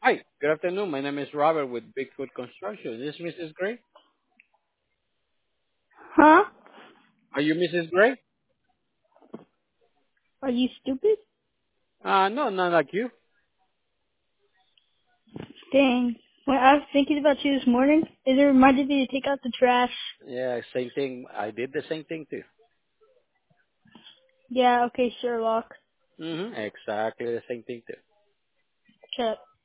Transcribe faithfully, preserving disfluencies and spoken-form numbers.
Hi, good afternoon. My name is Robert with Bigfoot Construction. Is this missus Gray? Huh? Are you missus Gray? Are you stupid? Uh, no, not like you. Dang. When I was thinking about you this morning, it reminded me to take out the trash. Yeah, same thing. I did the same thing too. Yeah, okay, Sherlock. Mm-hmm. Exactly the same thing too. Shut up.